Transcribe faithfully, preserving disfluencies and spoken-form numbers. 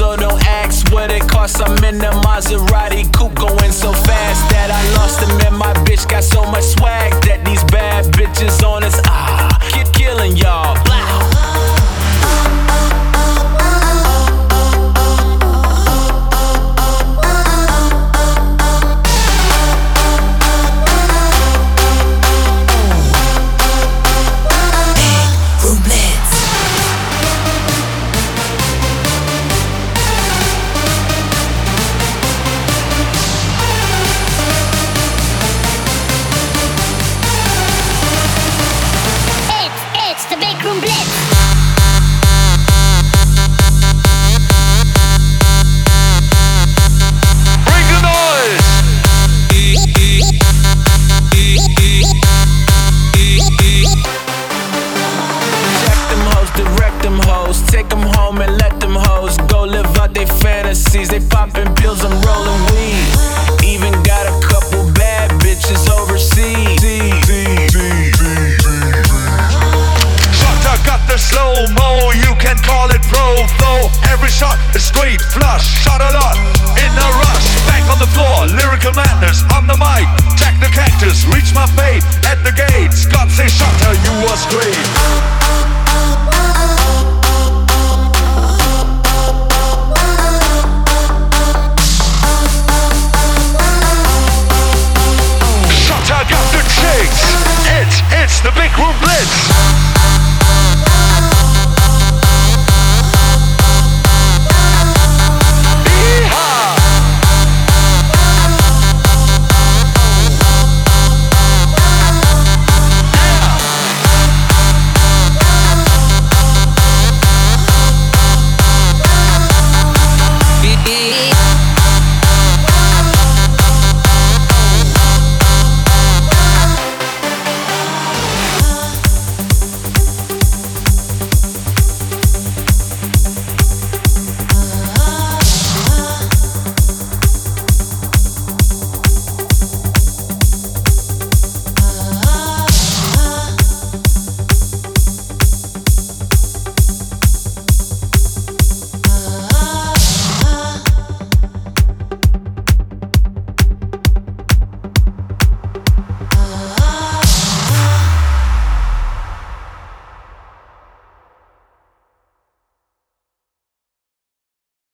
so don't ask what it costs. I'm in the Maserati coupe going so fast that I lost him, and my bitch got so much swag that these bad bitches on us, ah, keep killing y'all. Blah. Take them home and let them hoes go live out their fantasies. They popping pills, I'm rolling weed. Even got a couple bad bitches overseas. Shot, got the slow-mo, you can call it pro flow. Every shot is straight flush, shot a lot in a rush. Back on the floor, lyrical madness on the mic. Jack the cactus, reach my fate at the gates. God say Shutter, you was great.